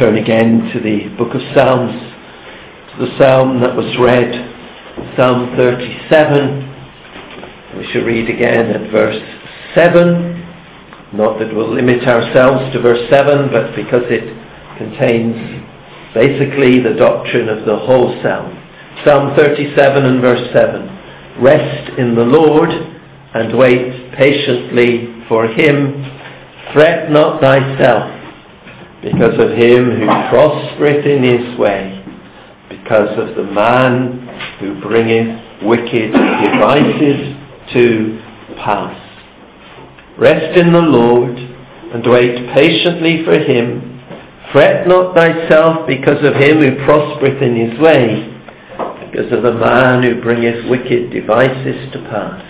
turn again to the book of Psalms, to the psalm that was read, Psalm 37. We shall read again at verse 7. Not that we'll limit ourselves to verse 7, but because it contains basically the doctrine of the whole psalm. Psalm 37 and verse 7. Rest in the Lord and wait patiently for him. Fret not thyself because of him who prospereth in his way, because of the man who bringeth wicked devices to pass. Rest in the Lord and wait patiently for him. Fret not thyself because of him who prospereth in his way, because of the man who bringeth wicked devices to pass.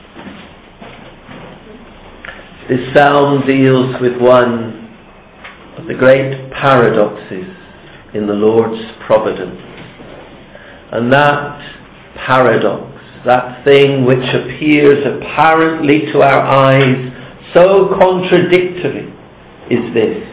This psalm deals with one of the great paradoxes in the Lord's providence. And that paradox, that thing which appears apparently to our eyes so contradictory, is this: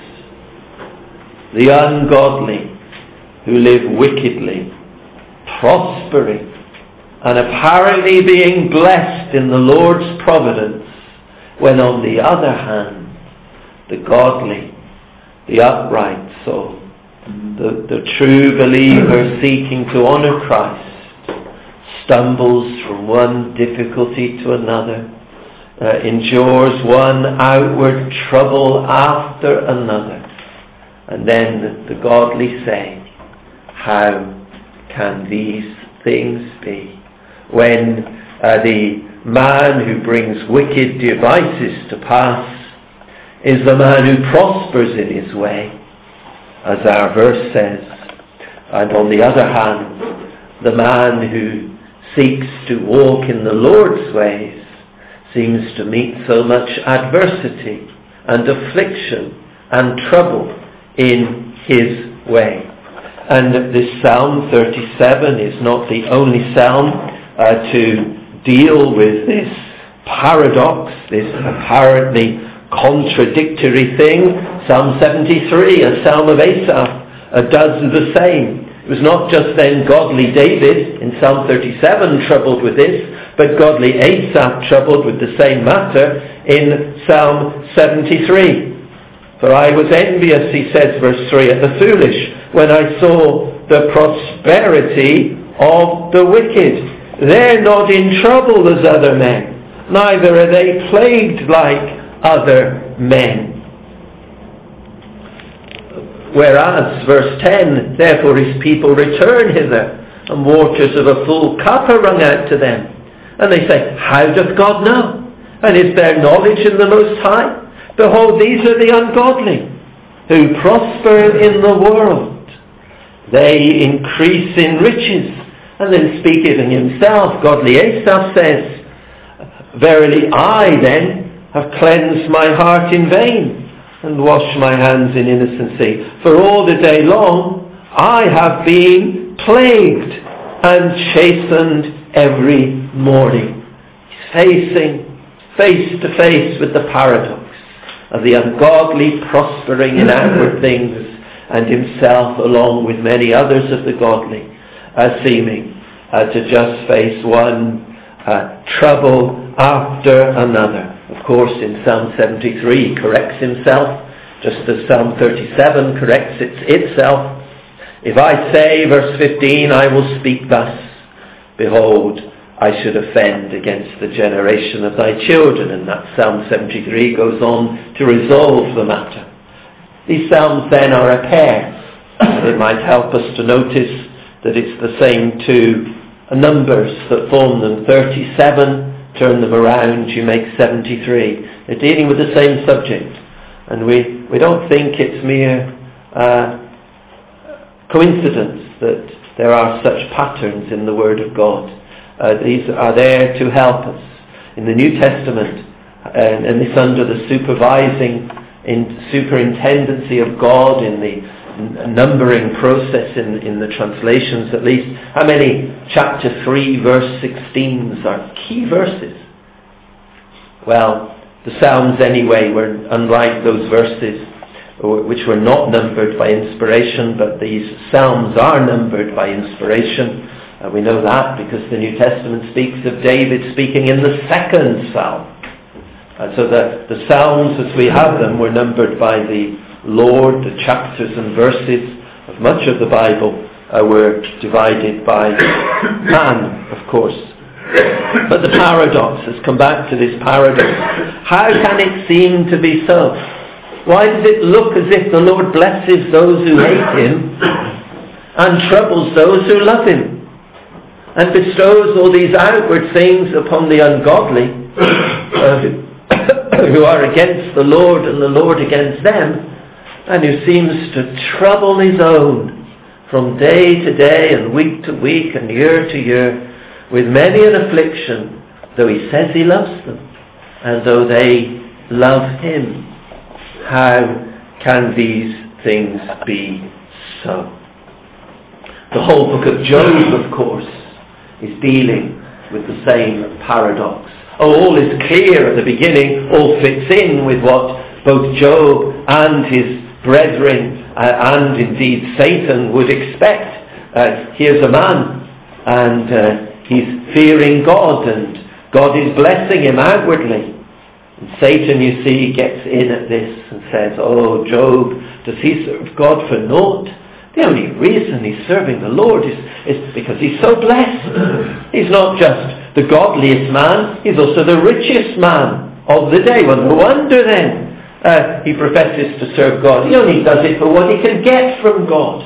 the ungodly who live wickedly, prospering and apparently being blessed in the Lord's providence, when on the other hand, the godly, the upright soul, the true believer seeking to honour Christ, stumbles from one difficulty to another, endures one outward trouble after another, and then the godly say, how can these things be? When the man who brings wicked devices to pass is the man who prospers in his way, as our verse says, and on the other hand, the man who seeks to walk in the Lord's ways seems to meet so much adversity and affliction and trouble in his way. And this Psalm 37 is not the only psalm to deal with this paradox, this apparently contradictory thing. Psalm 73, a psalm of Asaph, does the same. It was not just then godly David in Psalm 37 troubled with this, but godly Asaph troubled with the same matter in Psalm 73. For I was envious, he says, verse 3, at the foolish, when I saw the prosperity of the wicked. They're not in trouble as other men, neither are they plagued like other men. Whereas, verse 10, therefore his people return hither, and waters of a full cup are wrung out to them. And they say, how doth God know? And is there knowledge in the Most High? Behold, these are the ungodly, who prosper in the world. They increase in riches. And then speaking of himself, godly Asaph says, verily I then have cleansed my heart in vain, and washed my hands in innocency. For all the day long I have been plagued and chastened every morning. He's facing face to face with the paradox of the ungodly prospering in outward things, and himself, along with many others of the godly, seeming to just face one trouble after another. Of course, in Psalm 73 he corrects himself, just as Psalm 37 corrects itself. If I say, verse 15, I will speak thus, behold, I should offend against the generation of thy children. And that Psalm 73 goes on to resolve the matter. These psalms then are a pair. It might help us to notice that it's the same two numbers that form them. 37, turn them around, you make 73. They're dealing with the same subject. And we don't think it's mere coincidence that there are such patterns in the Word of God. These are there to help us. In the New Testament, and this under the superintendency of God in the numbering process in the translations at least, how many chapter 3 verse 16s are key verses? Well, the Psalms anyway were unlike those verses. which were not numbered by inspiration, but these psalms are numbered by inspiration. We know that because the New Testament speaks of David speaking in the second psalm. And so the psalms as we have them were numbered by the Lord. The chapters and verses of much of the Bible were divided by man, of course. But the paradox, let's come back to this paradox. How can it seem to be so? Why does it look as if the Lord blesses those who hate him and troubles those who love him, and bestows all these outward things upon the ungodly who are against the Lord and the Lord against them, and who seems to trouble his own from day to day and week to week and year to year with many an affliction, though he says he loves them and though they love him? How can these things be so? The whole book of Job, of course, is dealing with the same paradox. All is clear at the beginning, all fits in with what both Job and his brethren and indeed Satan would expect. Here's a man and he's fearing God, and God is blessing him outwardly. And Satan, you see, gets in at this and says, oh, Job, does he serve God for naught? The only reason he's serving the Lord is because he's so blessed. He's not just the godliest man, he's also the richest man of the day. Well, no wonder then he professes to serve God. He only does it for what he can get from God.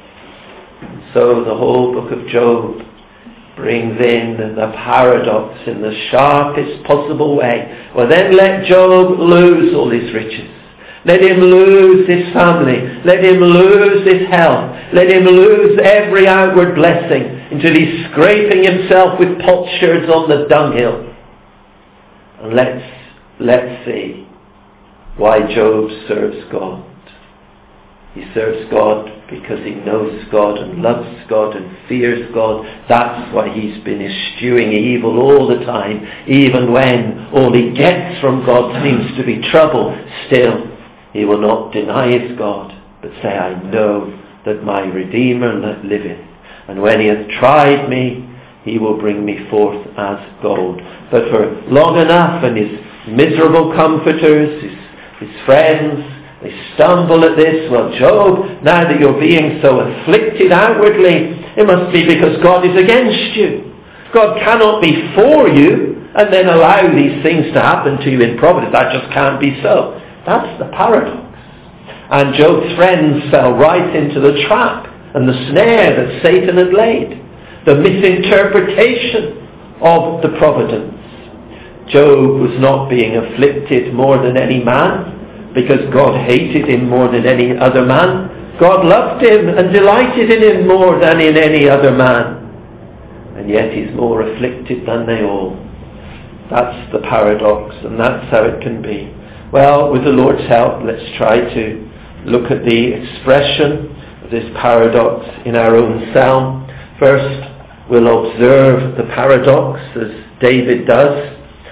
So the whole book of Job brings in the paradox in the sharpest possible way. Well, then let Job lose all his riches. Let him lose his family. Let him lose his health. Let him lose every outward blessing until he's scraping himself with potsherds on the dunghill. And let's see why Job serves God. He serves God because he knows God and loves God and fears God. That's why he's been eschewing evil all the time, even when all he gets from God seems to be trouble. Still, he will not deny his God, but say, I know that my Redeemer liveth, and when he hath tried me, he will bring me forth as gold. But for long enough, and his miserable comforters, his friends, they stumble at this. Well, Job, now that you're being so afflicted outwardly, it must be because God is against you. God cannot be for you and then allow these things to happen to you in providence. That just can't be so. That's the paradox. And Job's friends fell right into the trap and the snare that Satan had laid. The misinterpretation of the providence. Job was not being afflicted more than any man, because God hated him more than any other man. God loved him and delighted in him more than in any other man. And yet he's more afflicted than they all. That's the paradox, and that's how it can be. Well, with the Lord's help, let's try to look at the expression of this paradox in our own psalm. First, we'll observe the paradox as David does,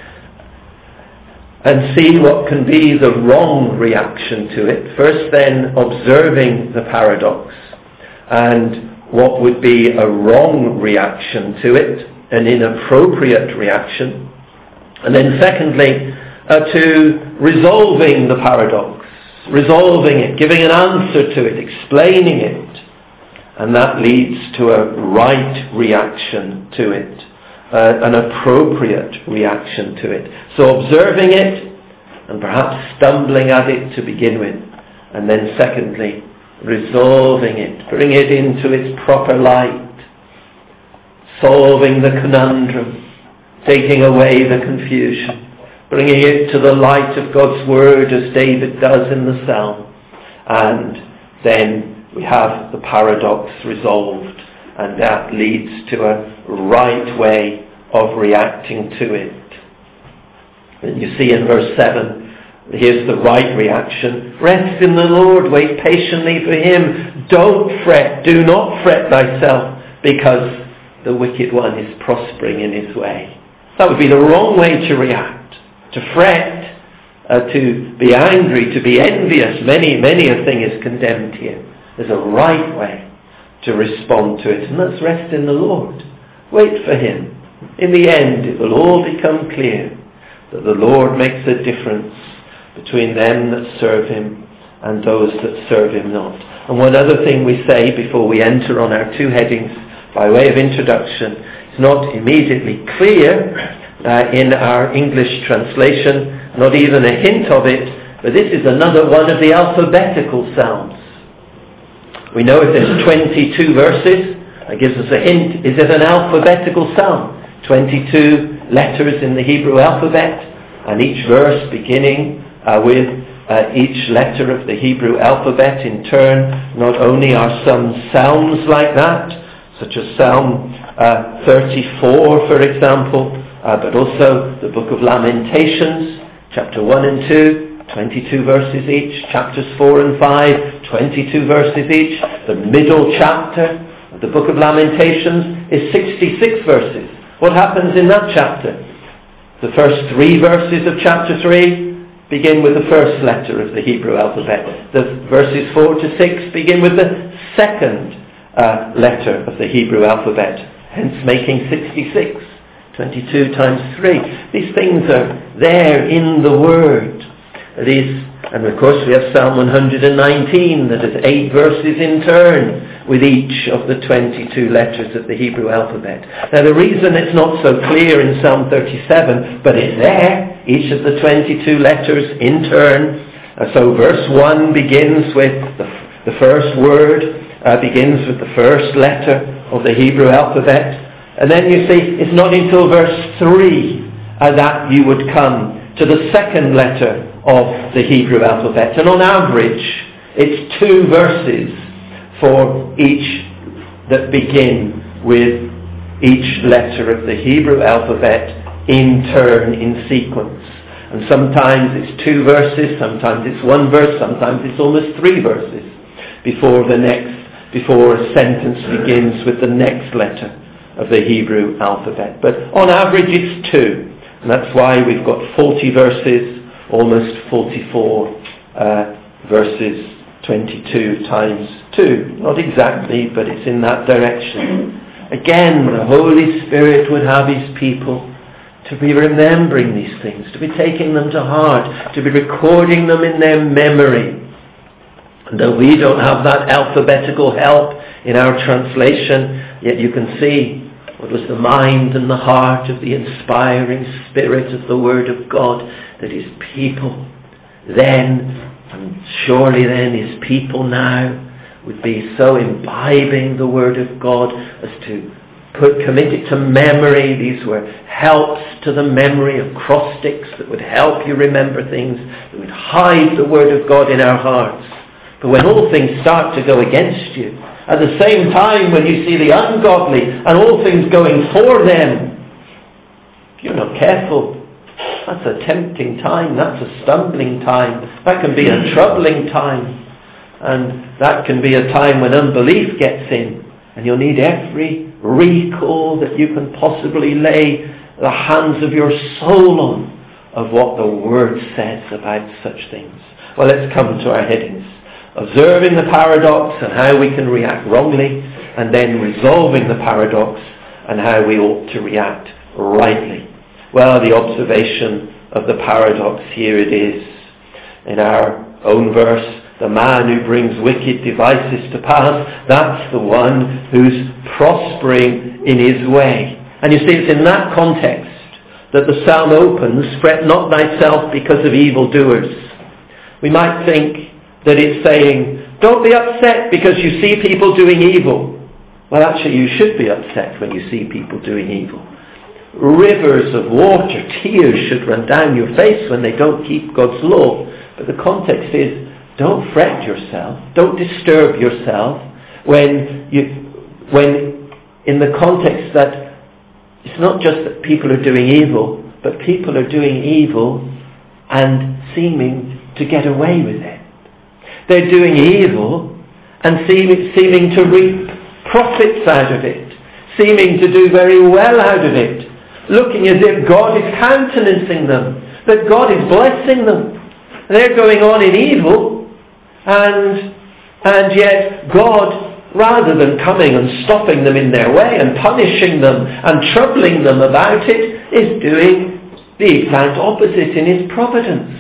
and see what can be the wrong reaction to it. First then, observing the paradox and what would be a wrong reaction to it, an inappropriate reaction. And then secondly, to resolving the paradox, resolving it, giving an answer to it, explaining it. And that leads to a right reaction to it. An appropriate reaction to it. So observing it and perhaps stumbling at it to begin with, and then secondly resolving it, bring it into its proper light, solving the conundrum, taking away the confusion, bringing it to the light of God's word as David does in the psalm, and then we have the paradox resolved, and that leads to a right way of reacting to it. And you see in verse 7, here's the right reaction. Rest in the Lord, wait patiently for him. Don't fret, do not fret thyself, because the wicked one is prospering in his way. That would be the wrong way to react. To fret to be angry, to be envious. Many a thing is condemned here. There's a right way to respond to it, and that's rest in the Lord. Wait for him. In the end, it will all become clear that the Lord makes a difference between them that serve him and those that serve him not. And one other thing we say before we enter on our two headings by way of introduction, it's not immediately clear in our English translation, not even a hint of it, but this is another one of the alphabetical psalms. We know if there's 22 verses, that gives us a hint. Is it an alphabetical psalm? 22 letters in the Hebrew alphabet, and each verse beginning with each letter of the Hebrew alphabet in turn. Not only are some psalms like that, such as Psalm 34, for example, but also the book of Lamentations, chapter 1 and 2, 22 verses each. Chapters 4 and 5, 22 verses each. The middle chapter of the book of Lamentations is 66 verses. What happens in that chapter? The first 3 verses of chapter 3 begin with the first letter of the Hebrew alphabet. The verses 4 to 6 begin with the second letter of the Hebrew alphabet, hence making 66. 22 times 3. These things are there in the Word. And of course we have Psalm 119 that has 8 verses in turn with each of the 22 letters of the Hebrew alphabet. Now the reason it's not so clear in Psalm 37, but it's there, each of the 22 letters in turn. So verse 1 begins with the first word, begins with the first letter of the Hebrew alphabet. And then you see, it's not until verse 3 that you would come to the second letter of the Hebrew alphabet. And on average, it's 2 verses for each that begin with each letter of the Hebrew alphabet in turn, in sequence. And sometimes it's 2 verses, sometimes it's 1 verse, sometimes it's almost 3 verses before a sentence begins with the next letter of the Hebrew alphabet. But on average it's 2. And that's why we've got 40 verses, almost 44 verses, 22 times 2. Not exactly, but it's in that direction. Again, the Holy Spirit would have his people to be remembering these things, to be taking them to heart, to be recording them in their memory. And though we don't have that alphabetical help in our translation, yet you can see what was the mind and the heart of the inspiring Spirit of the Word of God, that his people then, and surely then his people now, would be so imbibing the Word of God as to commit it to memory. These were helps to the memory, acrostics that would help you remember things, that would hide the Word of God in our hearts. But when all things start to go against you, at the same time when you see the ungodly and all things going for them, if you're not careful, that's a tempting time, that's a stumbling time, that can be a troubling time, and that can be a time when unbelief gets in, and you'll need every recall that you can possibly lay the hands of your soul on of what the Word says about such things. Well, let's come to our headings. Observing the paradox and how we can react wrongly, and then resolving the paradox and how we ought to react rightly. Well, the observation of the paradox, here it is. In our own verse, the man who brings wicked devices to pass, that's the one who's prospering in his way. And you see, it's in that context that the psalm opens, fret not thyself because of evildoers. We might think that it's saying, don't be upset because you see people doing evil. Well, actually, you should be upset when you see people doing evil. Rivers of water, tears should run down your face when they don't keep God's law. But the context is, don't fret yourself, don't disturb yourself when in the context that it's not just that people are doing evil, but people are doing evil and seeming to get away with it. They're doing evil and seeming to reap profits out of it, seeming to do very well out of it, looking as if God is countenancing them, that God is blessing them. They're going on in evil, and yet God, rather than coming and stopping them in their way and punishing them and troubling them about it, is doing the exact opposite in his providence.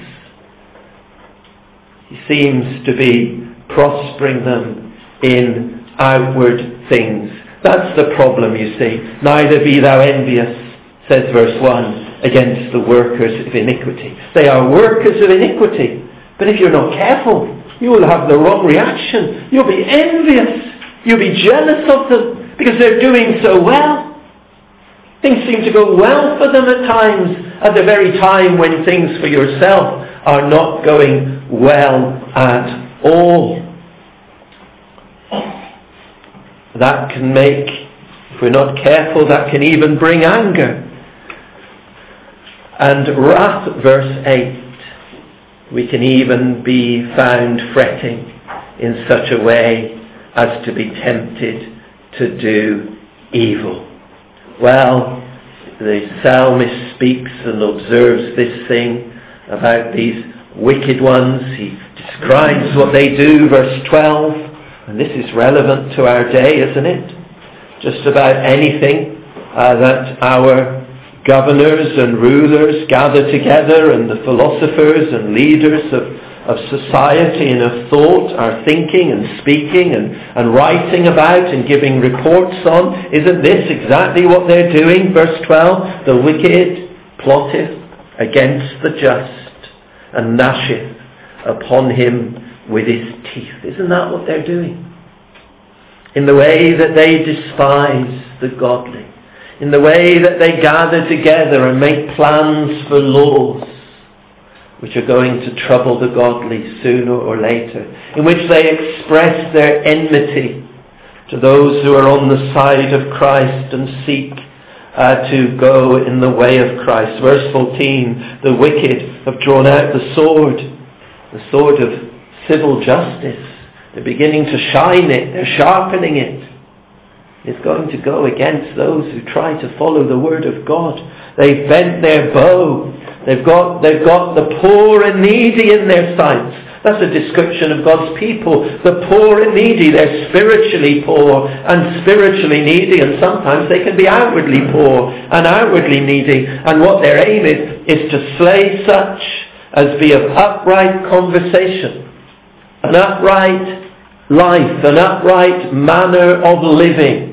He seems to be prospering them in outward things. That's the problem, you see. Neither be thou envious, says verse 1, against the workers of iniquity. They are workers of iniquity. But if you're not careful, you will have the wrong reaction. You'll be envious. You'll be jealous of them because they're doing so well. Things seem to go well for them at times, at the very time when things for yourself are not going well at all. That can make, if we're not careful, that can even bring anger. And wrath, verse 8. We can even be found fretting in such a way as to be tempted to do evil. Well, the psalmist speaks and observes this thing about these wicked ones. He describes what they do, verse 12, and this is relevant to our day, isn't it? Just about anything that our governors and rulers gather together, and the philosophers and leaders of society and of thought are thinking and speaking and writing about and giving reports on. Isn't this exactly what they're doing? Verse 12, the wicked plotteth against the just and gnasheth upon him with his teeth. Isn't that what they're doing? In the way that they despise the godly, in the way that they gather together and make plans for laws which are going to trouble the godly sooner or later, in which they express their enmity to those who are on the side of Christ and seek to go in the way of Christ. Verse 14, the wicked have drawn out the sword of civil justice. They're beginning to shine it, they're sharpening it. It's going to go against those who try to follow the word of God. They've bent their bow. They've got the poor and needy in their sights. That's a description of God's people. The poor and needy, they're spiritually poor and spiritually needy, and sometimes they can be outwardly poor and outwardly needy. And what their aim is to slay such as be of upright conversation, an upright life, an upright manner of living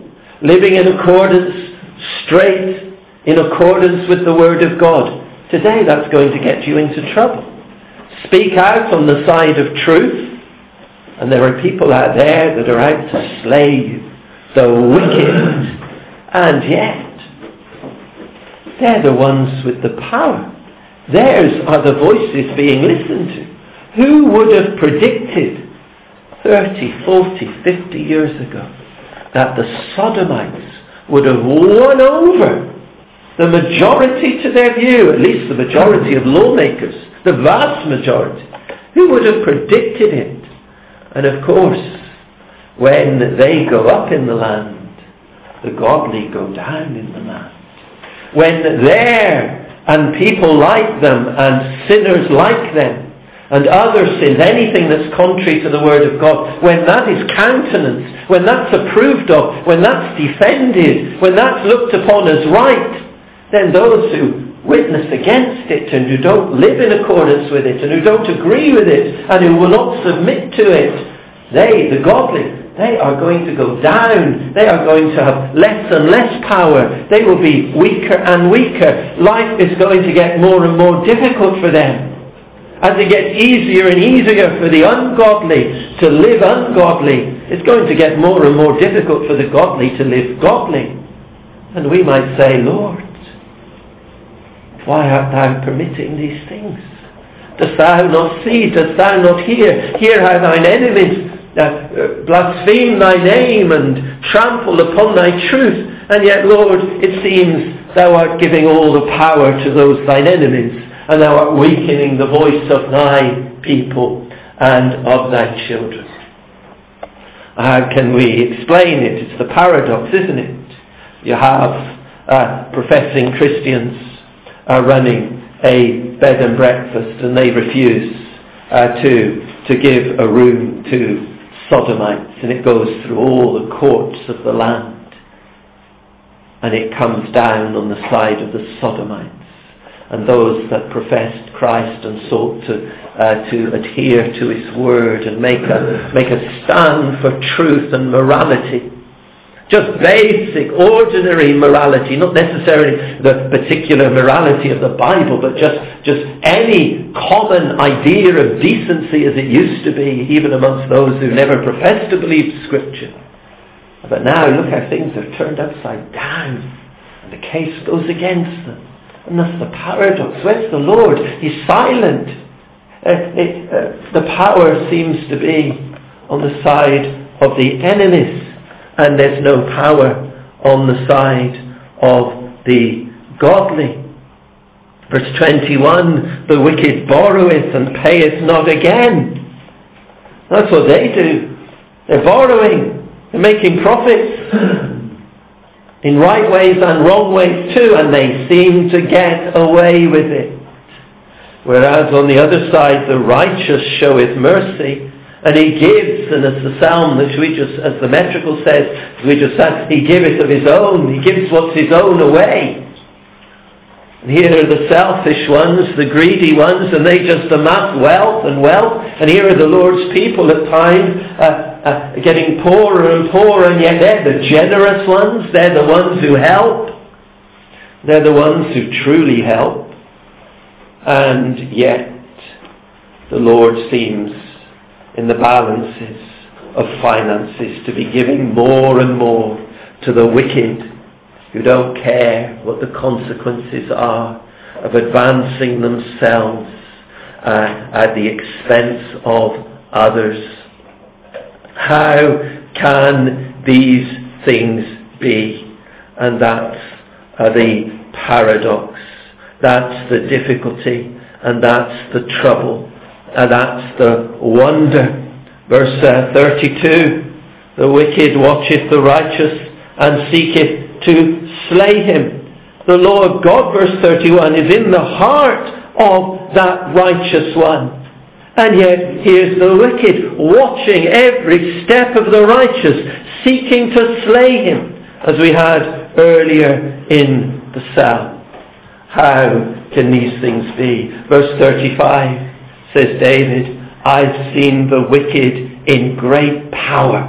in accordance, straight in accordance with the Word of God. Today that's going to get you into trouble. Speak out on the side of truth, and there are people out there that are out to slay you, the wicked, and yet they're the ones with the power. Theirs are the voices being listened to. Who would have predicted 30, 40, 50 years ago that the Sodomites would have won over the majority to their view, at least the majority of lawmakers, the vast majority? Who would have predicted it? And of course, when they go up in the land, the godly go down in the land. When there and people like them and sinners like them and other sins, anything that's contrary to the Word of God, when that is countenanced, when that's approved of, when that's defended, when that's looked upon as right, then those who witness against it and who don't live in accordance with it and who don't agree with it and who will not submit to it, they, the godly, they are going to go down. They are going to have less and less power. They will be weaker and weaker. Life is going to get more and more difficult for them. As it gets easier and easier for the ungodly to live ungodly, it's going to get more and more difficult for the godly to live godly. And we might say, Lord, why art thou permitting these things? Dost thou not see? Dost thou not hear? Hear how thine enemies blaspheme thy name and trample upon thy truth. And yet, Lord, it seems thou art giving all the power to those thine enemies, and thou art weakening the voice of thy people and of thy children. How can we explain it? It's the paradox, isn't it? You have professing Christians running a bed and breakfast, and they refuse to give a room to sodomites, and it goes through all the courts of the land, and it comes down on the side of the sodomites and those that professed Christ and sought to adhere to his word and make a stand for truth and morality. Just basic, ordinary morality, not necessarily the particular morality of the Bible, but just any common idea of decency as it used to be, even amongst those who never professed to believe Scripture. But now look how things have turned upside down, and the case goes against them. And that's the paradox. Where's the Lord? He's silent. The power seems to be on the side of the enemies, and there's no power on the side of the godly. Verse 21, the wicked borroweth and payeth not again. That's what they do. They're borrowing. They're making profits. In right ways and wrong ways too, and they seem to get away with it. Whereas on the other side, the righteous showeth mercy, and he gives, and as the psalm as the metrical says, we just said, he giveth of his own, he gives what's his own away. And here are the selfish ones, the greedy ones, and they just amass wealth, and here are the Lord's people at times getting poorer and poorer, and yet they're the generous ones, they're the ones who help, they're the ones who truly help, and yet the Lord seems in the balances of finances to be giving more and more to the wicked who don't care what the consequences are of advancing themselves at the expense of others. How can these things be? And that's the paradox. That's the difficulty, and that's the trouble, and that's the wonder. Verse 32, the wicked watcheth the righteous and seeketh to slay him. The law of God, verse 31, is in the heart of that righteous one. And yet here's the wicked watching every step of the righteous, seeking to slay him, as we had earlier in the psalm. How can these things be? Verse 35 says David, I've seen the wicked in great power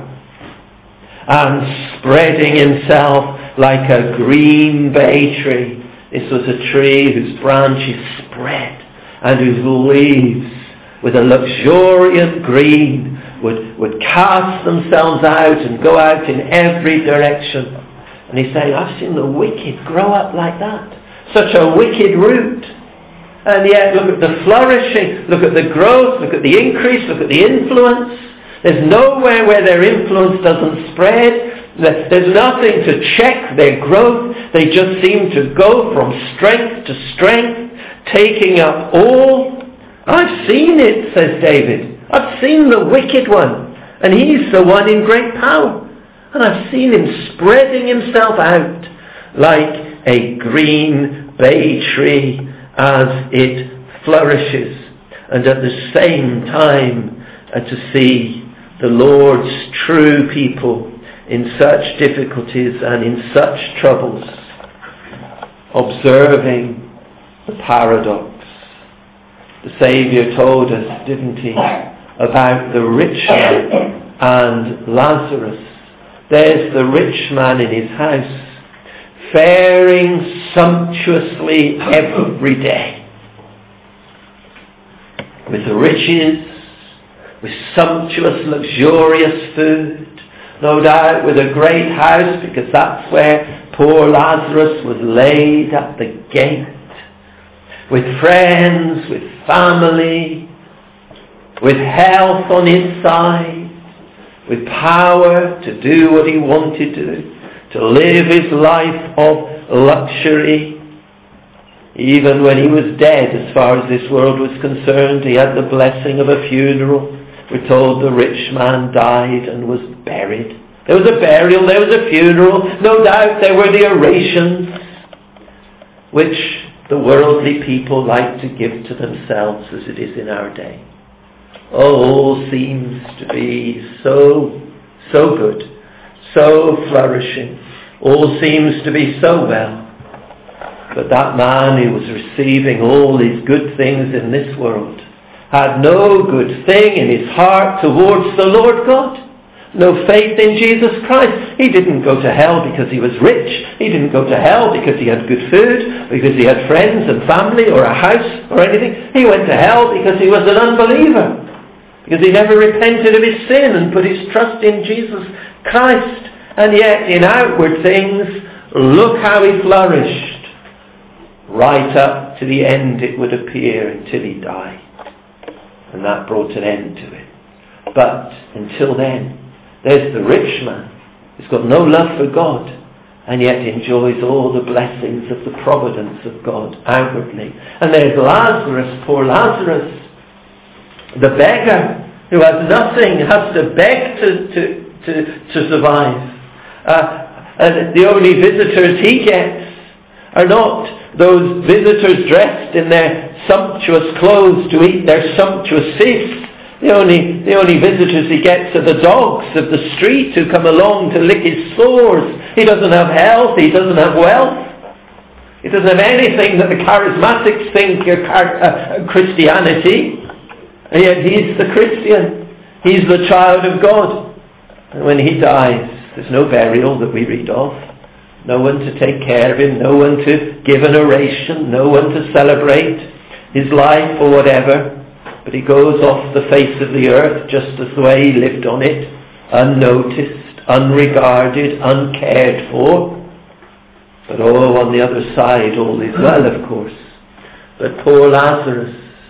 and spreading himself like a green bay tree. This was a tree whose branches spread and whose leaves with a luxuriant green would cast themselves out and go out in every direction. And he's saying, I've seen the wicked grow up like that. Such a wicked root. And yet look at the flourishing, look at the growth, look at the increase, look at the influence. There's nowhere where their influence doesn't spread. There's nothing to check their growth. They just seem to go from strength to strength, taking up all. I've seen it, says David. I've seen the wicked one, and he's the one in great power. And I've seen him spreading himself out like a green bay tree as it flourishes. And at the same time, to see the Lord's true people in such difficulties and in such troubles, observing the paradox. The Saviour told us, didn't he, about the rich man and Lazarus. There's the rich man in his house, faring sumptuously every day, with riches, with sumptuous, luxurious food, no doubt with a great house, because that's where poor Lazarus was laid at the gate, with friends, with family, with health on his side, with power to do what he wanted to live his life of luxury. Even when he was dead, as far as this world was concerned, he had the blessing of a funeral. We're told the rich man died and was buried. There was a burial, there was a funeral. No doubt there were the orations, which the worldly people like to give to themselves as it is in our day. All seems to be so good, so flourishing. All seems to be so well. But that man who was receiving all these good things in this world had no good thing in his heart towards the Lord God. No faith in Jesus Christ. He didn't go to hell because he was rich. He didn't go to hell because he had good food, because he had friends and family or a house or anything. He went to hell because he was an unbeliever, because he never repented of his sin and put his trust in Jesus Christ. And yet in outward things, look how he flourished. Right up to the end, it would appear, until he died. And that brought an end to it. But until then, there's the rich man who's got no love for God, and yet enjoys all the blessings of the providence of God outwardly. And there's Lazarus, poor Lazarus, the beggar, who has nothing, has to beg to survive. And the only visitors he gets are not those visitors dressed in their sumptuous clothes to eat their sumptuous feast. The only visitors he gets are the dogs of the street who come along to lick his sores. He doesn't have health, he doesn't have wealth. He doesn't have anything that the charismatics think Christianity. And yet he's the Christian. He's the child of God. And when he dies, there's no burial that we read of. No one to take care of him, no one to give an oration, no one to celebrate his life or whatever. But he goes off the face of the earth just as the way he lived on it, unnoticed, unregarded, uncared for. But on the other side, all is well, of course. But poor Lazarus.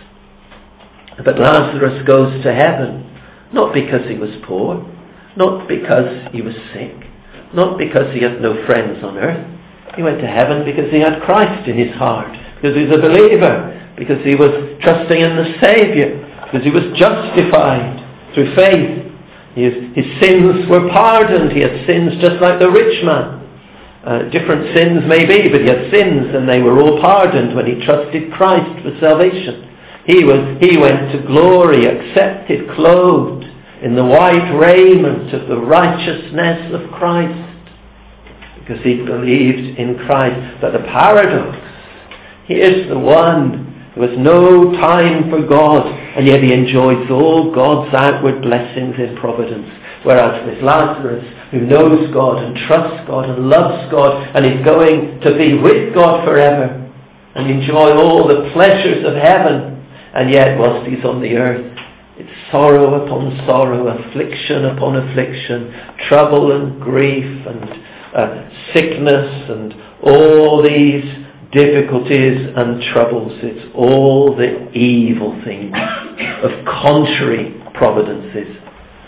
But Lazarus goes to heaven, not because he was poor, not because he was sick, not because he had no friends on earth. He went to heaven because he had Christ in his heart, because he was a believer, because he was trusting in the Saviour, because he was justified through faith. His sins were pardoned. He had sins just like the rich man. Different sins maybe, but he had sins, and they were all pardoned when he trusted Christ for salvation. He went to glory, accepted, clothed in the white raiment of the righteousness of Christ, because he believed in Christ. But the paradox, here's the one who has no time for God, and yet he enjoys all God's outward blessings in providence. Whereas with Lazarus, who knows God and trusts God and loves God, and is going to be with God forever and enjoy all the pleasures of heaven, and yet whilst he's on the earth, it's sorrow upon sorrow, affliction upon affliction, trouble and grief and sickness and all these difficulties and troubles. It's all the evil things of contrary providences.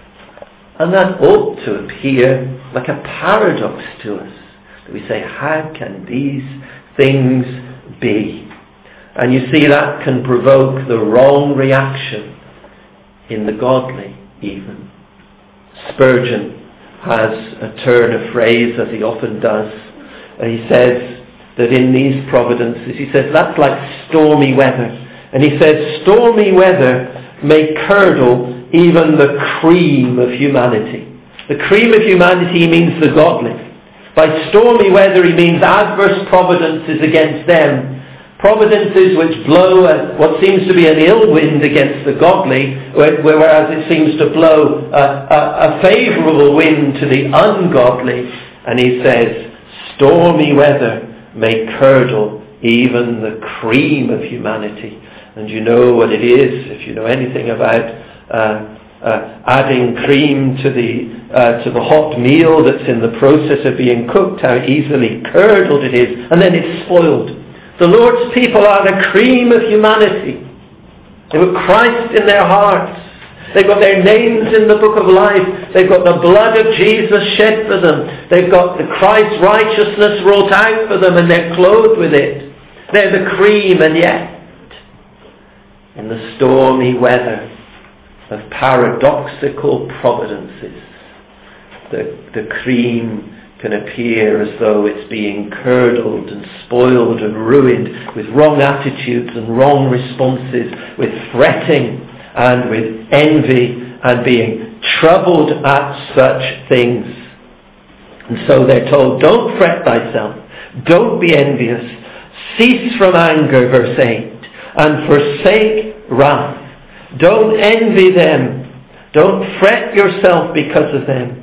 And that ought to appear like a paradox to us. That we say, how can these things be? And you see, that can provoke the wrong reaction in the godly even. Spurgeon has a turn of phrase, as he often does. He says that in these providences, he says, that's like stormy weather. And he says, stormy weather may curdle even the cream of humanity. The cream of humanity means the godly. By stormy weather he means adverse providences against them. Providences which blow what seems to be an ill wind against the godly, whereas it seems to blow a favourable wind to the ungodly. And he says, stormy weather may curdle even the cream of humanity. And you know what it is, if you know anything about adding cream to the hot meal that's in the process of being cooked, how easily curdled it is, and then it's spoiled. The Lord's people are the cream of humanity. They've got Christ in their hearts. They've got their names in the book of life. They've got the blood of Jesus shed for them. They've got the Christ's righteousness wrought out for them, and they're clothed with it. They're the cream, and yet, in the stormy weather of paradoxical providences, the cream can appear as though it's being curdled and spoiled and ruined with wrong attitudes and wrong responses, with fretting and with envy and being troubled at such things. And so they're told, don't fret thyself, don't be envious, cease from anger, verse 8, and forsake wrath. Don't envy them, don't fret yourself because of them.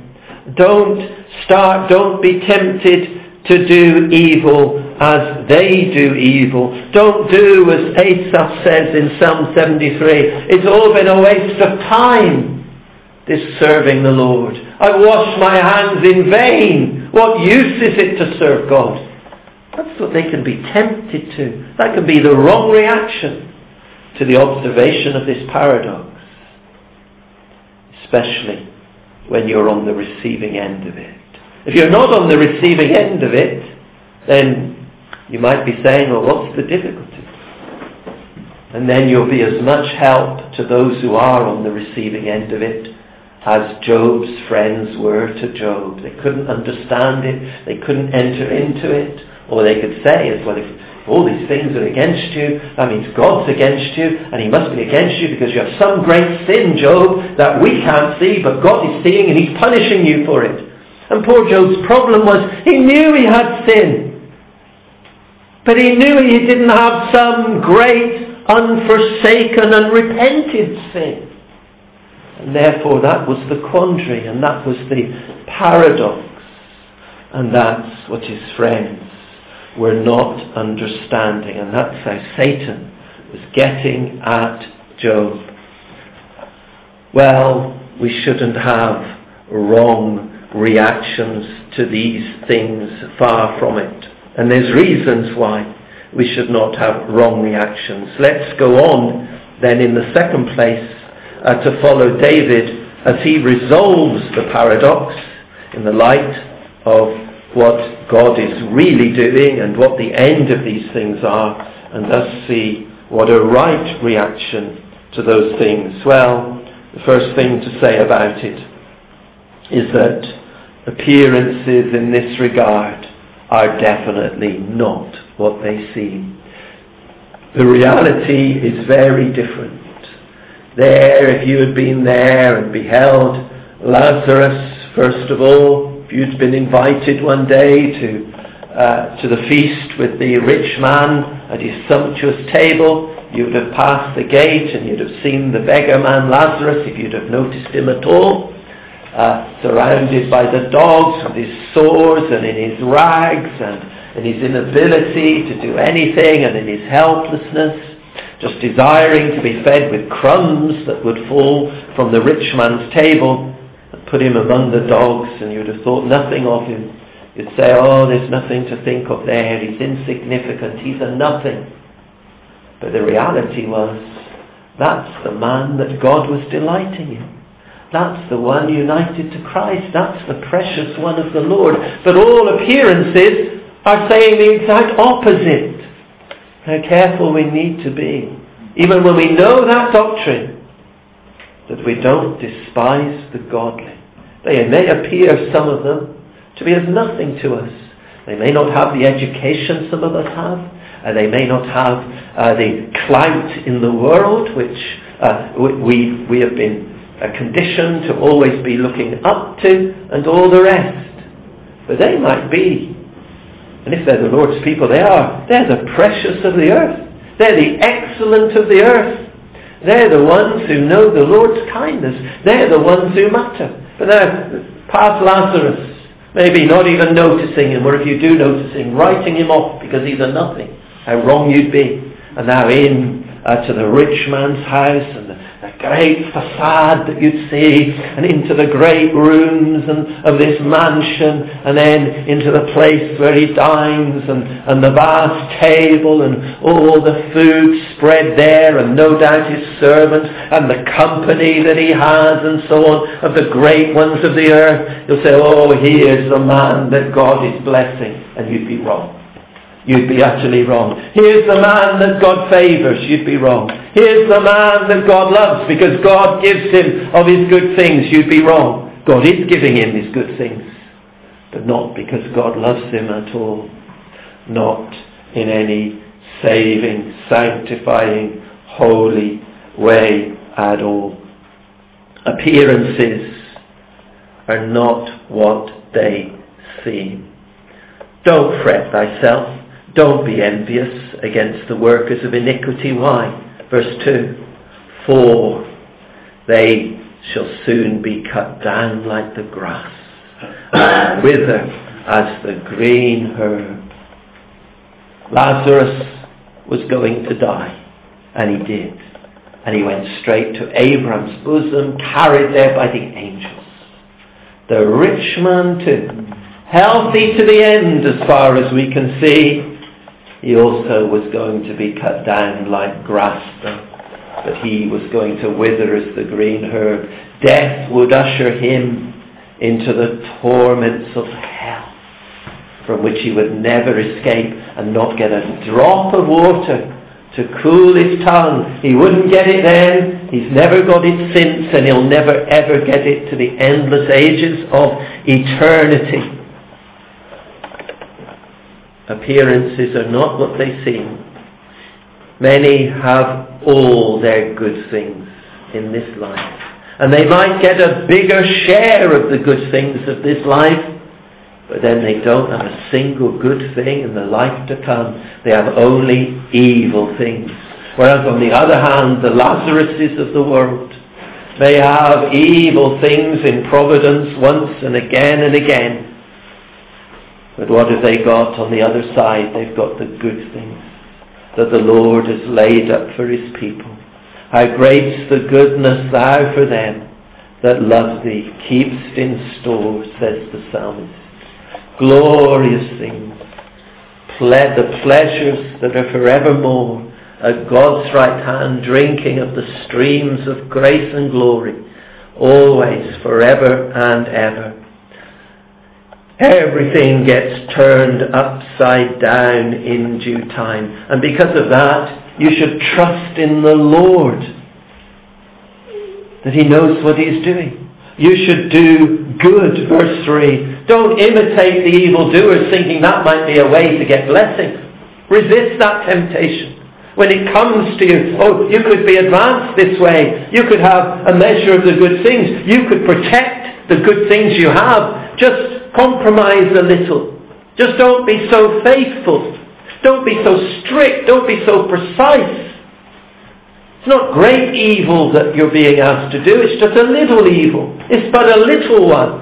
Don't be tempted to do evil as they do evil. Don't do as Asaph says in Psalm 73. It's all been a waste of time, this serving the Lord. I wash my hands in vain. What use is it to serve God? That's what they can be tempted to. That can be the wrong reaction to the observation of this paradox. Especially when you're on the receiving end of it. If you're not on the receiving end of it, then you might be saying, well, what's the difficulty? And then you'll be as much help to those who are on the receiving end of it as Job's friends were to Job. They couldn't understand it, they couldn't enter into it, or they could say as well, if all these things are against you, that means God's against you, and he must be against you because you have some great sin, Job, that we can't see, but God is seeing and he's punishing you for it. And poor Job's problem was, he knew he had sin, but he knew he didn't have some great, unforsaken, unrepented sin. And therefore that was the quandary, and that was the paradox, and that's what his friends were not understanding, and that's how Satan was getting at Job. Well, we shouldn't have wrong reactions to these things, far from it. And there's reasons why we should not have wrong reactions. Let's go on then in the second place to follow David as he resolves the paradox in the light of what God is really doing and what the end of these things are, and thus see what a right reaction to those things. Well, the first thing to say about it is that appearances in this regard are definitely not what they seem. The reality is very different. There, if you had been there and beheld Lazarus, first of all, if you'd been invited one day to the feast with the rich man at his sumptuous table, you would have passed the gate and you'd have seen the beggar man Lazarus, if you'd have noticed him at all, surrounded by the dogs with his sores and in his rags and in his inability to do anything and in his helplessness, just desiring to be fed with crumbs that would fall from the rich man's table, and put him among the dogs, and you'd have thought nothing of him. You'd say, oh, there's nothing to think of there, he's insignificant, he's a nothing. But the reality was, that's the man that God was delighting in. That's the one united to Christ. That's the precious one of the Lord. But all appearances are saying the exact opposite. How careful we need to be, even when we know that doctrine, that we don't despise the godly. They may appear, some of them, to be as nothing to us. They may not have the education some of us have. They may not have the clout in the world, which we have been conditioned to always be looking up to, and all the rest. But they might be, and if they're the Lord's people, they're the precious of the earth. They're the excellent of the earth. They're the ones who know the Lord's kindness. They're the ones who matter. But now, past Lazarus, maybe not even noticing him, or if you do notice him, writing him off because he's a nothing. How wrong you'd be. And now in to the rich man's house, and the great facade that you'd see, and into the great rooms of this mansion, and then into the place where he dines, and the vast table, and all the food spread there, and no doubt his servants, and the company that he has, and so on, of the great ones of the earth. You'll say, oh, here's the man that God is blessing, and you'd be wrong. You'd be utterly wrong. Here's the man that God favours. You'd be wrong. Here's the man that God loves because God gives him of his good things. You'd be wrong. God is giving him his good things. But but not because God loves him at all. Not in any saving, sanctifying, holy way at all. Appearances are not what they seem. Don't fret thyself. Don't be envious against the workers of iniquity. Why? Verse 2. For they shall soon be cut down like the grass, and wither as the green herb. Lazarus was going to die, and he did. And he went straight to Abraham's bosom, carried there by the angels. The rich man too, healthy to the end as far as we can see, he also was going to be cut down like grass, but he was going to wither as the green herb. Death would usher him into the torments of hell, from which he would never escape, and not get a drop of water to cool his tongue. He wouldn't get it then, he's never got it since, and he'll never ever get it to the endless ages of eternity. Appearances are not what they seem. Many have all their good things in this life, and they might get a bigger share of the good things of this life, but then they don't have a single good thing in the life to come. They have only evil things. Whereas on the other hand, the Lazaruses of the world, they have evil things in providence once and again and again. But what have they got on the other side? They've got the good things that the Lord has laid up for his people. How great's the goodness thou for them that love thee keepst in store, says the psalmist. Glorious things, the pleasures that are forevermore at God's right hand, drinking of the streams of grace and glory, always, forever and ever. Everything gets turned upside down in due time, and because of that, you should trust in the Lord, that he knows what he's doing. You should do good, verse 3. Don't imitate the evildoers, thinking that might be a way to get blessing. Resist that temptation. When it comes to you, you could be advanced this way. You could have a measure of the good things. You could protect the good things you have. Just compromise a little. Just don't be so faithful. Don't be so strict. Don't be so precise. It's not great evil that you're being asked to do. It's just a little evil. It's but a little one.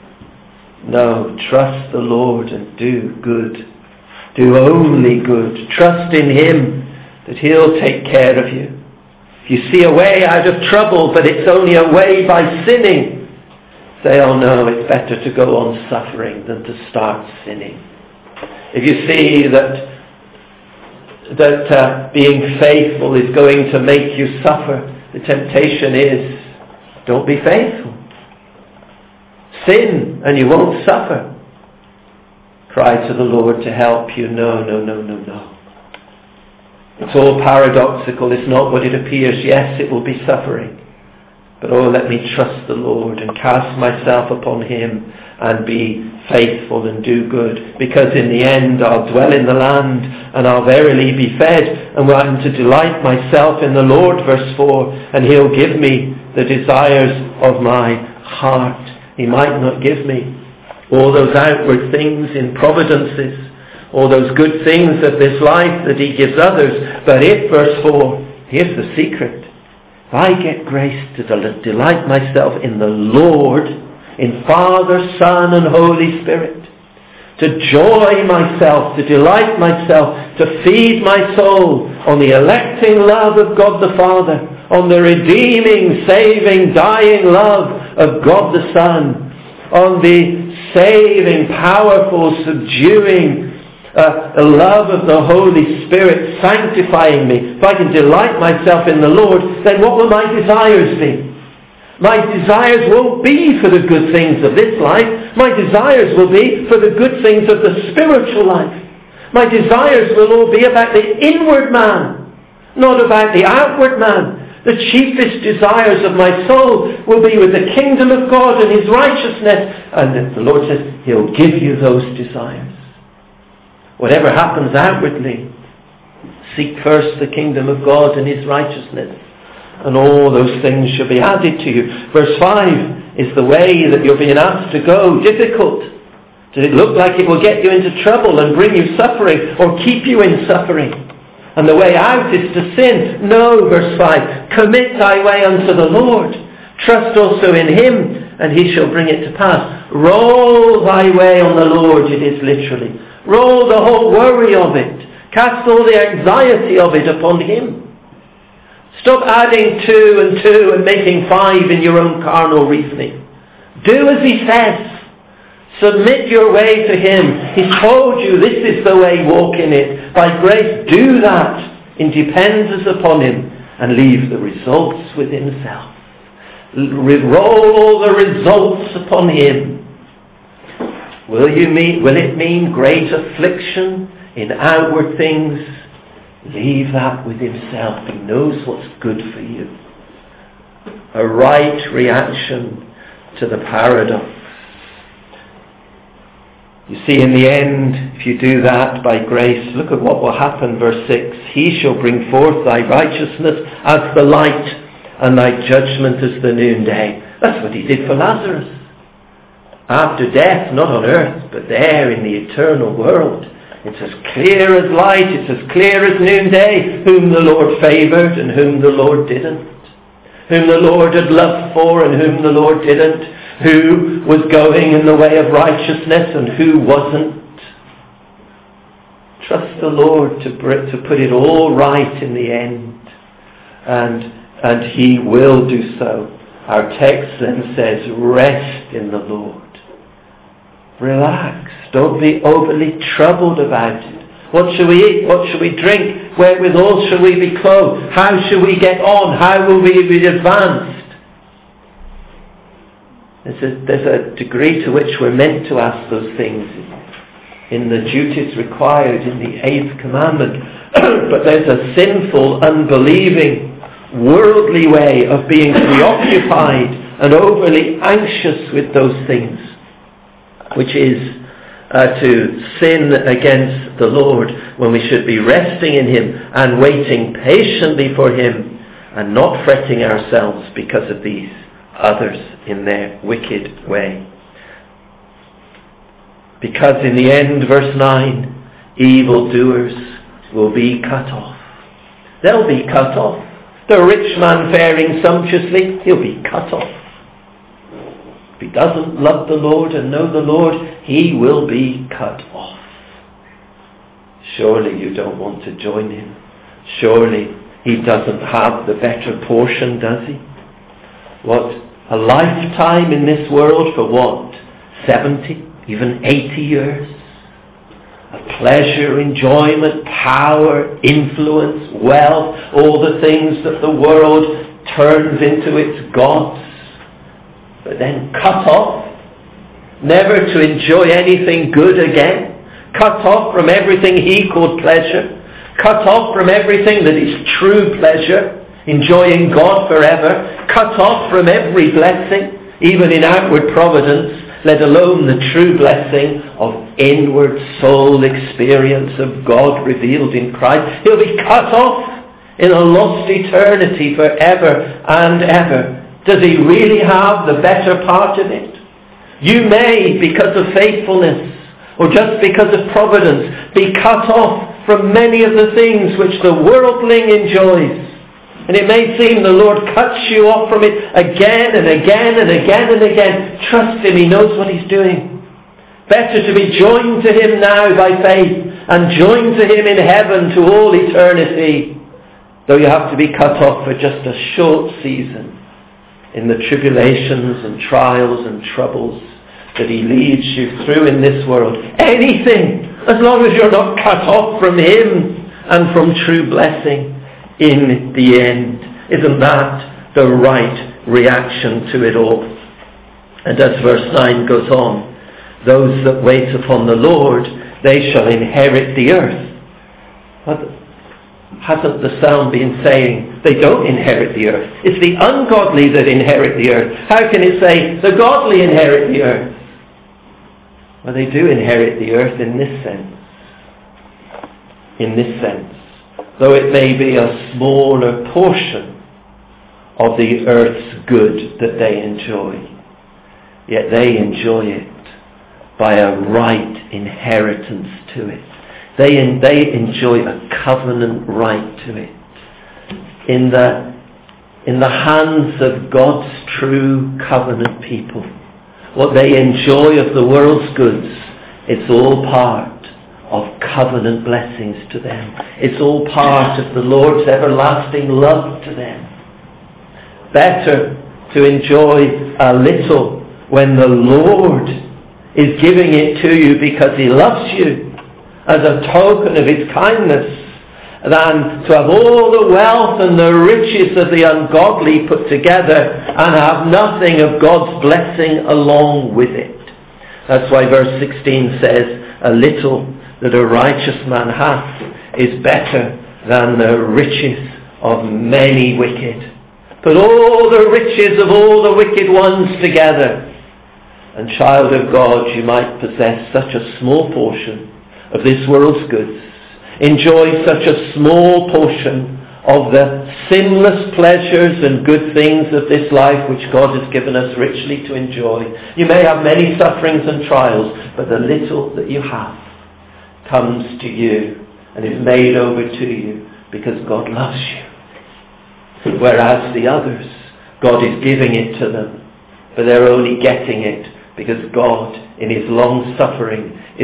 No, trust the Lord and do good. Do only good. Trust in him that he'll take care of you. If you see a way out of trouble, but it's only a way by sinning, say, oh no, it's better to go on suffering than to start sinning. If you see that being faithful is going to make you suffer, the temptation is, don't be faithful. Sin and you won't suffer. Cry to the Lord to help you. No. It's all paradoxical. It's not what it appears. Yes, it will be suffering. But let me trust the Lord and cast myself upon him and be faithful and do good. Because in the end I'll dwell in the land and I'll verily be fed. And I'm to delight myself in the Lord, verse 4. And he'll give me the desires of my heart. He might not give me all those outward things in providences, all those good things of this life that he gives others. But if, verse 4, here's the secret. If I get grace to delight myself in the Lord, in Father, Son and Holy Spirit, to joy myself, to delight myself, to feed my soul on the electing love of God the Father, on the redeeming, saving, dying love of God the Son, on the saving, powerful, subduing love of the Holy Spirit sanctifying me. If I can delight myself in the Lord, then what will my desires be? My desires won't be for the good things of this life. My desires will be for the good things of the spiritual life. My desires will all be about the inward man, not about the outward man. The chiefest desires of my soul will be with the kingdom of God and his righteousness. And the Lord says, he'll give you those desires. Whatever happens outwardly, seek first the kingdom of God and his righteousness, and all those things shall be added to you. Verse 5 is the way that you're being asked to go difficult? Does it look like it will get you into trouble and bring you suffering or keep you in suffering? And the way out is to sin? No, verse 5. Commit thy way unto the Lord. Trust also in him, and he shall bring it to pass. Roll thy way on the Lord, it is literally. Roll the whole worry of it. Cast all the anxiety of it upon him. Stop adding 2 and 2 and making 5 in your own carnal reasoning. Do as he says. Submit your way to him. He's told you this is the way, walk in it. By grace, do that in dependence upon him and leave the results with himself. Roll all the results upon him. Will it mean great affliction in outward things? Leave that with himself. He knows what's good for you. A right reaction to the paradox. You see, in the end, if you do that by grace, look at what will happen, verse 6. He shall bring forth thy righteousness as the light, and thy judgment as the noonday. That's what he did for Lazarus. After death, not on earth, but there in the eternal world. It's as clear as light, it's as clear as noonday, whom the Lord favoured and whom the Lord didn't. Whom the Lord had loved for and whom the Lord didn't. Who was going in the way of righteousness and who wasn't. Trust the Lord to put it all right in the end. And he will do so. Our text then says, rest in the Lord. Relax. Don't be overly troubled about it. What shall we eat? What shall we drink? Wherewithal shall we be clothed? How shall we get on? How will we be advanced? There's a degree to which we're meant to ask those things in the duties required in the 8th commandment. But there's a sinful, unbelieving, worldly way of being preoccupied and overly anxious with those things, which is to sin against the Lord when we should be resting in him and waiting patiently for him and not fretting ourselves because of these others in their wicked way. Because in the end, verse 9, evildoers will be cut off. They'll be cut off. The rich man faring sumptuously, he'll be cut off. If he doesn't love the Lord and know the Lord, he will be cut off. Surely you don't want to join him. Surely he doesn't have the better portion, does he? What? A lifetime in this world for what? 70, even 80 years? Of pleasure, enjoyment, power, influence, wealth, all the things that the world turns into its gods. But then cut off, never to enjoy anything good again, cut off from everything he called pleasure, cut off from everything that is true pleasure, enjoying God forever, cut off from every blessing, even in outward providence, let alone the true blessing of inward soul experience of God revealed in Christ. He'll be cut off in a lost eternity forever and ever. Does he really have the better part of it? You may, because of faithfulness, or just because of providence, be cut off from many of the things which the worldling enjoys. And it may seem the Lord cuts you off from it again and again and again and again. Trust him, he knows what he's doing. Better to be joined to him now by faith and joined to him in heaven to all eternity, though you have to be cut off for just a short season in the tribulations and trials and troubles that he leads you through in this world. Anything, as long as you're not cut off from him and from true blessing in the end. Isn't that the right reaction to it all? And as verse 9 goes on, those that wait upon the Lord, they shall inherit the earth. hasn't the psalm been saying they don't inherit the earth? It's the ungodly that inherit the earth. How can it say the godly inherit the earth? Well, they do inherit the earth in this sense. In this sense. Though it may be a smaller portion of the earth's good that they enjoy, yet they enjoy it by a right inheritance to it. They enjoy a covenant right to it. In the hands of God's true covenant people, what they enjoy of the world's goods, it's all part of covenant blessings to them. It's all part of the Lord's everlasting love to them. Better to enjoy a little when the Lord is giving it to you because He loves you as a token of His kindness, than to have all the wealth and the riches of the ungodly put together and have nothing of God's blessing along with it. That's why verse 16 says, a little that a righteous man hath is better than the riches of many wicked. Put all the riches of all the wicked ones together, and child of God, you might possess such a small portion of this world's goods, enjoy such a small portion of the sinless pleasures and good things of this life which God has given us richly to enjoy. You may have many sufferings and trials, but the little that you have comes to you and is made over to you because God loves you. Whereas the others, God is giving it to them, but they're only getting it because God, in His long suffering, is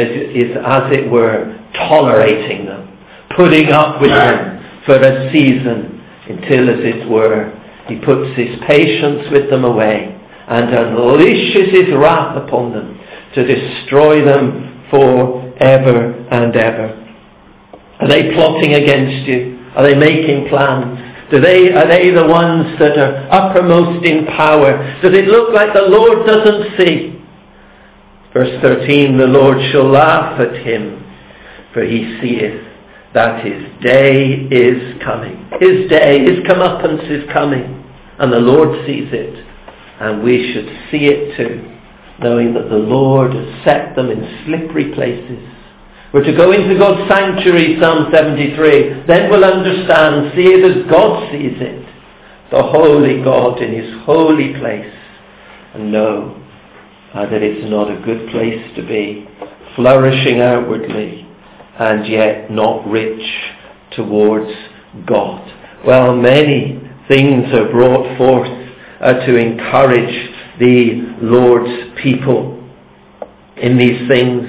as it were tolerating them, putting up with them for a season until, as it were, He puts His patience with them away and unleashes His wrath upon them to destroy them forever and ever. Are they plotting against you? Are they making plans? Are they the ones that are uppermost in power? Does it look like the Lord doesn't see? Verse 13, the Lord shall laugh at him, for He seeth that his day is coming. His day, His comeuppance is coming, and the Lord sees it, and we should see it too, knowing that the Lord has set them in slippery places. We're to go into God's sanctuary, Psalm 73. Then we'll understand, see it as God sees it, the holy God in His holy place, and know that it's not a good place to be, flourishing outwardly and yet not rich towards God. Well, many things are brought forth to encourage the Lord's people in these things.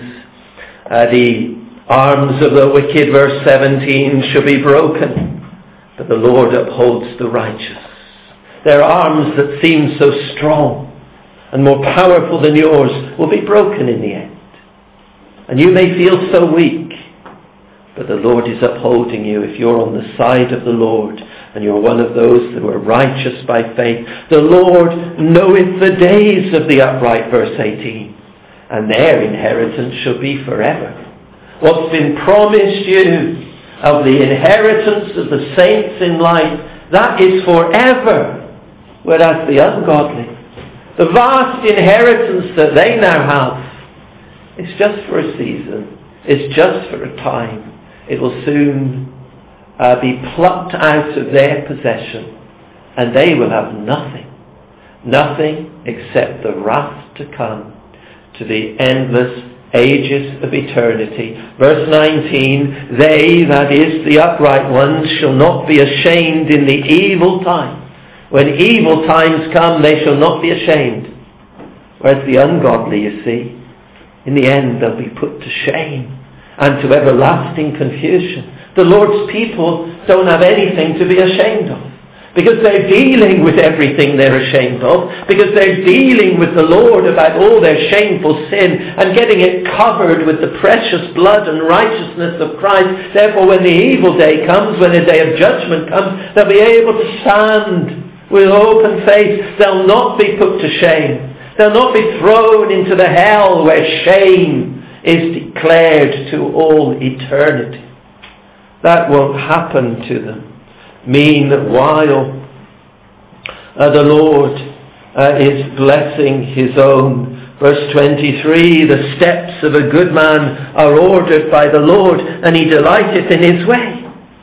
The arms of the wicked, verse 17, shall be broken, but the Lord upholds the righteous. Their arms that seem so strong and more powerful than yours will be broken in the end. And you may feel so weak, but the Lord is upholding you if you're on the side of the Lord and you're one of those that were righteous by faith. The Lord knoweth the days of the upright, verse 18, and their inheritance shall be forever. What's been promised you of the inheritance of the saints in light, that is forever. Whereas the ungodly, the vast inheritance that they now have, it's just for a season. It's just for a time. It will soon be plucked out of their possession, and they will have nothing. Nothing except the wrath to come, to the endless ages of eternity. Verse 19, they, that is, the upright ones, shall not be ashamed in the evil time. When evil times come, they shall not be ashamed. Whereas the ungodly, you see, in the end they'll be put to shame and to everlasting confusion. The Lord's people don't have anything to be ashamed of, because they're dealing with everything they're ashamed of, because they're dealing with the Lord about all their shameful sin and getting it covered with the precious blood and righteousness of Christ. Therefore, when the evil day comes, when the day of judgment comes, they'll be able to stand with open face. They'll not be put to shame. They'll not be thrown into the hell where shame is declared to all eternity. that won't happen to them mean that while the Lord is blessing his own, verse 23, the steps of a good man are ordered by the Lord, and he delighteth in his way.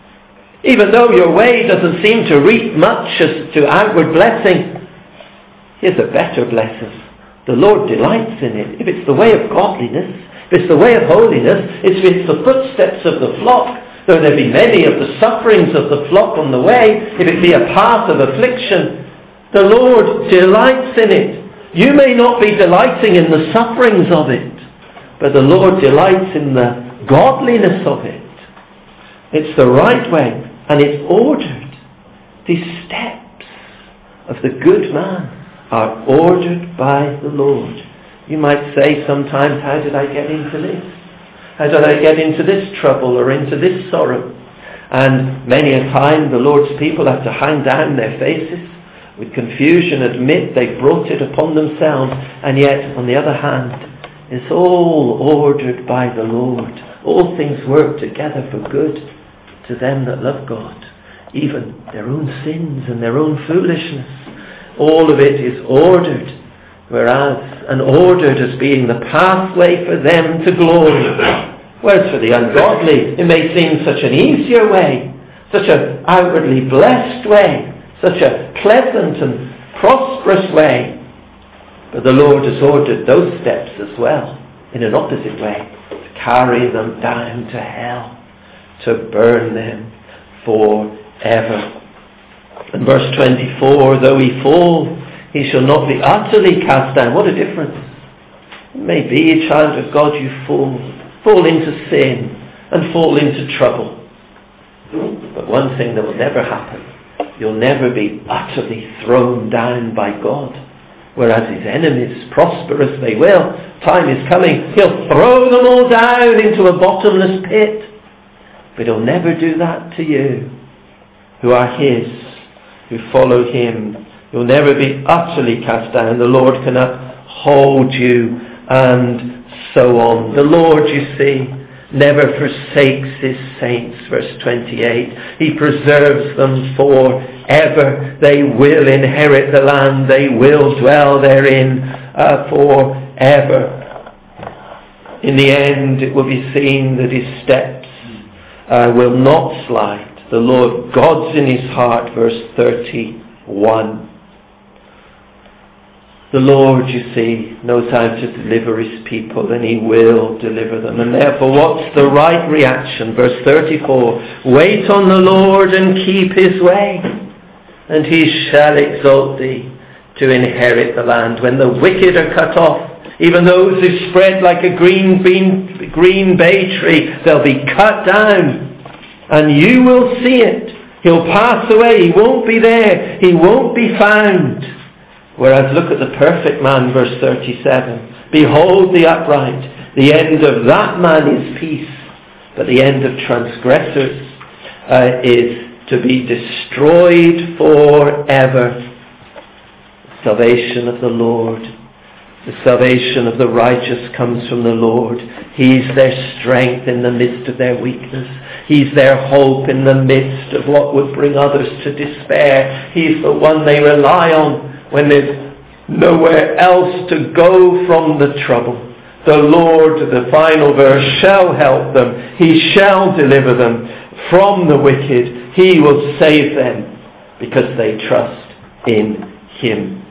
Even though your way doesn't seem to reap much as to outward blessing, here's a better blessing. The Lord delights in it. If it's the way of godliness, if it's the way of holiness, if it's the footsteps of the flock, though there be many of the sufferings of the flock on the way, if it be a path of affliction, the Lord delights in it. You may not be delighting in the sufferings of it, but the Lord delights in the godliness of it. It's the right way, and it's ordered. These steps of the good man are ordered by the Lord. You might say sometimes, how did I get into this? How did I get into this trouble or into this sorrow? And many a time the Lord's people have to hang down their faces with confusion, admit they brought it upon themselves, and yet, on the other hand, it's all ordered by the Lord. All things work together for good to them that love God, even their own sins and their own foolishness. All of it is ordered, and ordered as being the pathway for them to glory. Whereas for the ungodly, it may seem such an easier way, such an outwardly blessed way, such a pleasant and prosperous way. But the Lord has ordered those steps as well, in an opposite way, to carry them down to hell, to burn them forever. In verse 24, though he fall, he shall not be utterly cast down. What a difference. It may be, child of God, you fall into sin and fall into trouble. But one thing that will never happen, you'll never be utterly thrown down by God. Whereas his enemies, prosper as they will, time is coming, he'll throw them all down into a bottomless pit. But he'll never do that to you, who are his, who follow him. You'll never be utterly cast down. The Lord can uphold you, and so on. The Lord, you see, never forsakes his saints, verse 28. He preserves them forever. They will inherit the land. They will dwell therein forever. In the end, it will be seen that his steps will not slide. The Lord, God's in his heart, verse 31. The Lord, you see, knows how to deliver his people, and he will deliver them. And therefore, what's the right reaction? Verse 34, wait on the Lord and keep his way, and he shall exalt thee to inherit the land. When the wicked are cut off, even those who spread like a green bay tree, they'll be cut down, and you will see it. He'll pass away. He won't be there. He won't be found. Whereas look at the perfect man, verse 37. Behold the upright. The end of that man is peace, but the end of transgressors is to be destroyed forever. The salvation of the Lord, the salvation of the righteous comes from the Lord. He's their strength in the midst of their weakness. He's their hope in the midst of what would bring others to despair. He's the one they rely on when there's nowhere else to go from the trouble. The Lord, the final verse, shall help them. He shall deliver them from the wicked. He will save them because they trust in him.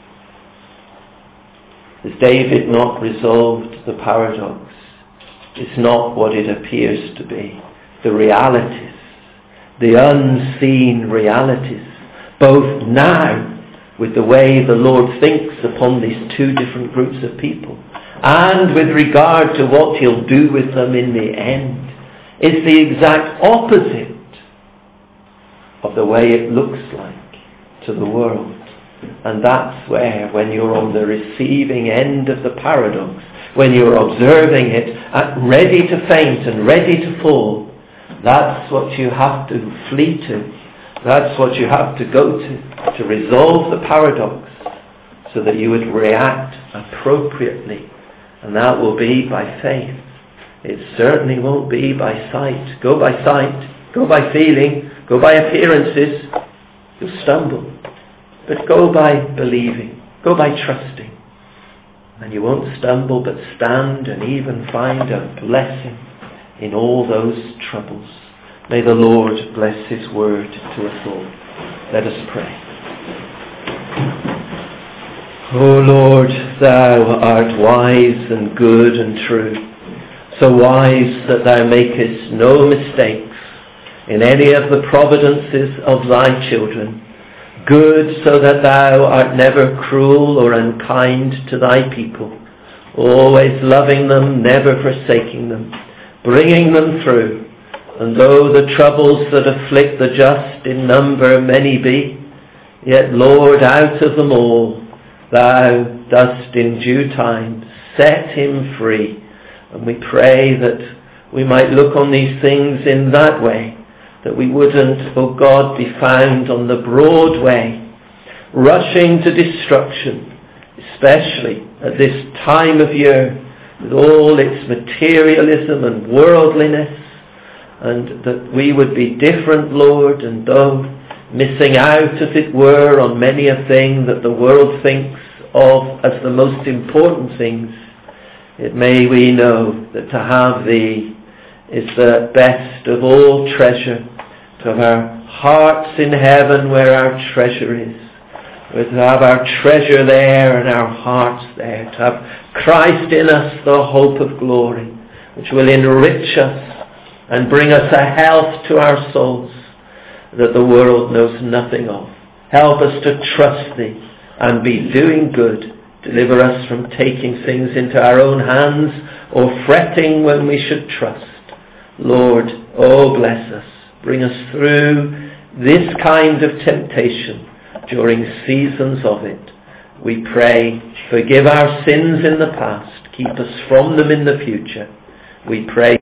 Has David not resolved the paradox? It's not what it appears to be. The realities, the unseen realities, both now with the way the Lord thinks upon these two different groups of people, and with regard to what he'll do with them in the end, is the exact opposite of the way it looks like to the world. And that's where, when you're on the receiving end of the paradox, when you're observing it, ready to faint and ready to fall, that's what you have to flee to. That's what you have to go to resolve the paradox, so that you would react appropriately. And that will be by faith. It certainly won't be by sight. Go by sight, Go by feeling, go by appearances, you'll stumble. But go by believing, go by trusting. And you won't stumble but stand and even find a blessing in all those troubles. May the Lord bless his word to us all. Let us pray. O Lord, thou art wise and good and true, so wise that thou makest no mistakes in any of the providences of thy children, good so that thou art never cruel or unkind to thy people, always loving them, never forsaking them, bringing them through. And though the troubles that afflict the just in number many be, yet, Lord, out of them all, thou dost in due time set him free. And we pray that we might look on these things in that way, that we wouldn't, O God, be found on the broad way, rushing to destruction, especially at this time of year, with all its materialism and worldliness, and that we would be different, Lord, and though missing out, as it were, on many a thing that the world thinks of as the most important things, yet may we know that to have thee is the best of all treasure, to have our hearts in heaven where our treasure is, to have our treasure there and our hearts there, to have Christ in us, the hope of glory, which will enrich us and bring us a health to our souls that the world knows nothing of. Help us to trust thee and be doing good. Deliver us from taking things into our own hands or fretting when we should trust. Lord, oh bless us. Bring us through this kind of temptation during seasons of it. We pray, forgive our sins in the past. Keep us from them in the future. We pray